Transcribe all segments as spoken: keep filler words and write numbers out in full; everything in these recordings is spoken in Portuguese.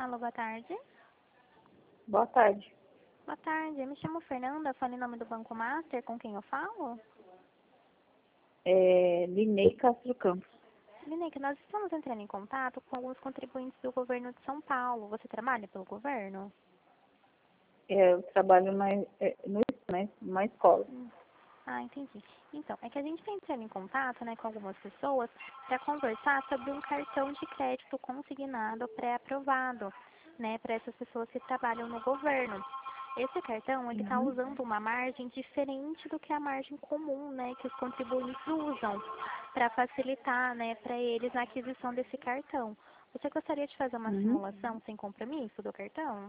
Alô, boa tarde. Boa tarde. Boa tarde, eu me chamo Fernanda, falo em nome do Banco Master, com quem eu falo? É, Linei Castro Campos. Lineik, nós estamos entrando em contato com alguns contribuintes do governo de São Paulo. Você trabalha pelo governo? É, eu trabalho na, é, no, né, numa escola. Hum. Ah, entendi. Então, é que a gente está entrando em contato, né, com algumas pessoas para conversar sobre um cartão de crédito consignado pré-aprovado, né, para essas pessoas que trabalham no governo. Esse cartão, ele está Uhum. usando uma margem diferente do que a margem comum, né, que os contribuintes usam para facilitar, né, para eles na aquisição desse cartão. Você gostaria de fazer uma Uhum. simulação sem compromisso do cartão?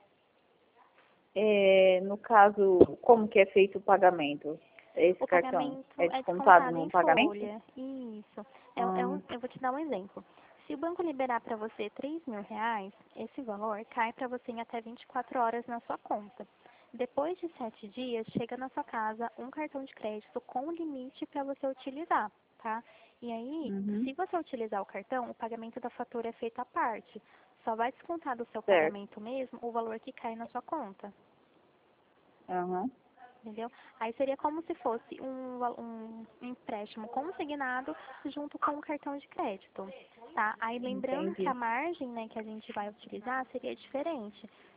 É, no caso, como que é feito o pagamento? Esse O cartão pagamento é é descontado descontado no em pagamento? folha. Isso. É, é Ah, um, eu vou te dar um exemplo. Se o banco liberar para você três mil reais, esse valor cai para você em até vinte e quatro horas na sua conta. Depois de sete dias, chega na sua casa um cartão de crédito com limite para você utilizar, tá? E aí, uhum. se você utilizar o cartão, o pagamento da fatura é feito à parte. Só vai descontar do seu Certo. pagamento mesmo o valor que cai na sua conta. Aham. Entendeu? Aí seria como se fosse um, val- um empréstimo consignado junto com o cartão de crédito, tá? Aí lembrando que a Entendi. margem, né, que a gente vai utilizar seria diferente.